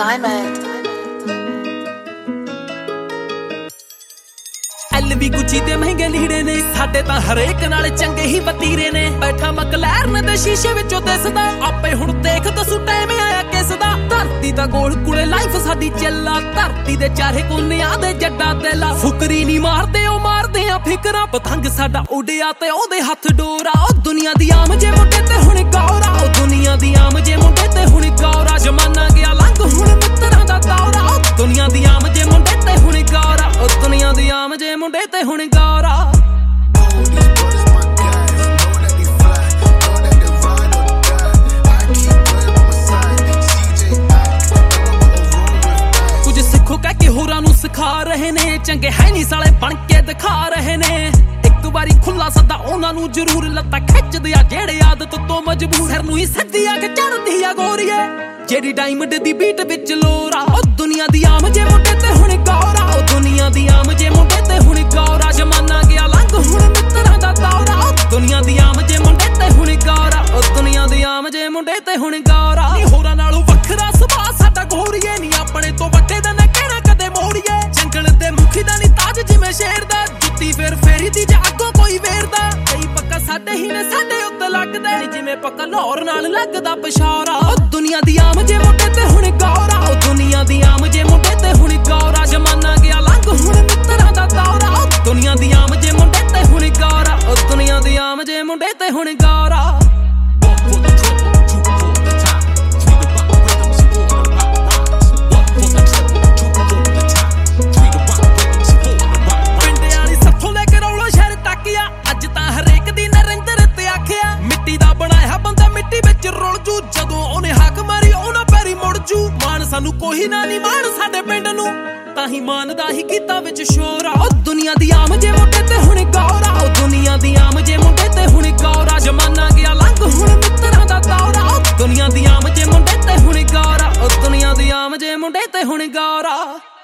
Diamond LV ਗੁੱਚੀ ਤੇ ਮਹਿੰਗੇ ਲੀੜੇ ਨੇ ਸਾਡੇ ਤਾਂ ਹਰੇਕ ਨਾਲ ਚੰਗੇ ਹੀ ਵਤੀਰੇ ਨੇ ਬੈਠਾ ਮਕਲੈਰਨ ਦੇ ਸ਼ੀਸ਼ੇ ਵਿੱਚੋਂ ਦਿਸਦਾ ਆਪੇ ਹੁਣ ਦੇਖ ਦੱਸੂ ਟਾਈਮ ਆਇਆ ਕਿਸ ਦਾ ਧਰਤੀ ਦਾ ਗੋਲ ਕੁੜੇ ਲਾਈਫ ਸਾਡੀ ਚੱਲਾ ਧਰਤੀ ਦੇ ਚਾਰੇ ਕੋਨਿਆਂ ਦੇ ਜੱਡਾ ਤੇਲਾ ਫੁਕਰੀ ਨਹੀਂ ਮਾਰਦੇ ਉਹ ਮਾਰਦੇ ਆ ਫਿਕਰਾਂ ਪਤੰਗ ਸਾਡਾ ਉੱਡਿਆ ਤੇ ਉਹਦੇ ਹੱਥ ਡੋਰਾ ਉਹ ਦੁਨੀਆ ਦੀ ਆਮ ਜੇ ਮੁੰਡੇ ਤੇ ਹੁਣ ਗੌਰਾ ਉਹ ਦੁਨੀਆ ਦੀ ਆਮ ਜੇ ਮੁੰਡੇ ਤੇ ਹੁਣ ਗੌਰਾ ਜ਼ਮਾਨਾ ਗਿਆ ਲੰਘ ਹੁਣ ਮਿੱਤਰਾਂ ਦਾ ਦੌਰਾ ਉਹ ਦੁਨੀਆ ਦੀ ਆਮ ਜੇ ਮੁੰਡੇ ਤੇ ਹੁਣ ਗੌਰਾ ਉਹ ਦੁਨੀਆ ਦੀ ਆਮ ਜੇ ਮੁੰਡੇ ਤੇ ਹੁਣ ਗੌਰਾ ਕੁਝ ਸਿੱਖੋ ਕਹਿ ਕੇ ਹੋਰਾਂ ਨੂੰ ਸਿਖਾ ਰਹੇ ਨੇ ਚੰਗੇ ਹੈ ਨਹੀਂ ਸਾਲੇ ਬਣ ਕੇ ਦਿਖਾ ਰਹੇ ਨੇ ਇੱਕ ਵਾਰੀ ਖੁੱਲਾ ਸੱਦਾ ਉਹਨਾਂ ਨੂੰ ਜ਼ਰੂਰ ਲੱਤਾਂ ਖਿੱਚਦੇ ਆ ਜਿਹੜੇ ਆਦਤ ਤੋਂ ਮਜਬੂਰ ਸਿਰ ਨੂੰ ਹੀ ਸਿੱਧੀ ਆ ਕੇ ਚੜਦੀ ਆ ਗੋਰੀਏ ਜਿਹੜੀ ਡਾਇਮੰਡ ਦੀ ਬੀਟ ਵਿੱਚ ਲੋਰਾ ਉਹ ਦੁਨੀਆ ਦੀ ਆਮ ਜੇ ਮੁੰਡੇ ਤੇ ਹੁਣ ਗੌਰਾ ਉਹ ਦੁਨੀਆ ਦੀ ਆਮ ਜੇ ਮੁੰਡੇ ਤੇ ਹੁਣ ਗੌਰਾ ਜ਼ਮਾਨਾ ਗਿਆ ਲੰਘ ਹੁਣ ਮਿੱਤਰਾਂ ਦਾ ਦੌਰਾ ਉਹ ਦੁਨੀਆ ਦੀ ਆਮ ਜੇ ਮੁੰਡੇ ਤੇ ਹੁਣ ਗੌਰਾ ਉਹ ਦੁਨੀਆ ਦੀ ਆਮ ਜੇ ਮੁੰਡੇ ਤੇ ਹੁਣ ਗੌਰਾ ਨੀ ਹੋਰਾਂ ਨਾਲੋਂ ਵੱਖਰਾ ਸੁਭਾਅ ਸਾਡਾ ਗੋਰੀਏ ਨਹੀਂ ਆਪਣੇ ਤੋਂ ਵੱਡੇ ਦਾ ਨਾ ਕਹਿਣਾ ਕਦੇ ਮੋੜੀਏ ਜੰਗਲ ਦੇ ਮੁਖੀ ਦਾ ਨਹੀਂ ਤਾਜ ਜਿਵੇਂ ਸ਼ੇਰ ਦਾ ਜੁੱਤੀ ਫੇਰ ਫੇਰੀ ਦੀ ਜਾਂ ਅੱਗੋਂ ਕੋਈ ਵੇਰਦਾ ਕਈ ਪੱਕਾ ਸਾਡੇ ਹੀ ਨੇ ਸਾਡੇ ਉੱਤੇ ਲੱਗਦੇ ਜਿਵੇਂ ਪੱਕਾ ਲਾਹੌਰ ਨਾਲ ਲੱਗਦਾ ਪਸ਼ਾਰਾ ਉਹ ਦੁਨੀਆ ਦੀ ਆਮ ਜੇ ਮੁੰਡੇ ਤੇ ਹੁਣ ਗੌਰਾ ਉਹ ਦੁਨੀਆ ਦੀ ਆਮ ਜੇ ਮੁੰਡੇ ਤੇ ਹੁਣ ਗੌਰਾ ਜ਼ਮਾਨਾ ਗਿਆ ਲੰਘ ਹੁਣ ਮਿੱਤਰਾਂ ਦਾ ਦੌਰਾ ਉਹ ਦੁਨੀਆ ਦੀ ਆਮ ਜੇ ਮੁੰਡੇ ਤੇ ਹੁਣ ਗੌਰਾ ਉਹ ਦੁਨੀਆ ਦੀ ਆਮ ਜੇ ਮੁੰਡੇ ਤੇ ਹੁਣ ਗੌਰਾ ਸਾਨੂੰ ਕੋਈ ਨਾ ਨਹੀਂ ਮਾਣ ਸਾਡੇ ਪਿੰਡ ਨੂੰ ਤਾਂ ਹੀ ਮਾਨਦਾ ਹੀ ਕੀਤਾ ਵਿੱਚ ਸ਼ੋਰ ਉਹ ਦੁਨੀਆ ਦੀ ਆਮ ਜੇ ਮੁੰਡੇ ਤੇ ਹੁਣ ਗੌਰਾ ਉਹ ਦੁਨੀਆ ਦੀ ਆਮ ਜੇ ਮੁੰਡੇ ਤੇ ਹੁਣ ਗੌਰਾ ਜ਼ਮਾਨਾ ਗਿਆ ਲੰਘ ਹੁਣ ਮਿੱਤਰਾਂ ਦਾ ਦੌਰਾ ਉਹ ਦੁਨੀਆ ਦੀ ਆਮ ਜੇ ਮੁੰਡੇ ਤੇ ਹੁਣ ਗੌਰਾ ਉਹ ਦੁਨੀਆ ਦੀ ਆਮ ਜੇ ਮੁੰਡੇ ਤੇ ਹੁਣ ਗੌਰਾ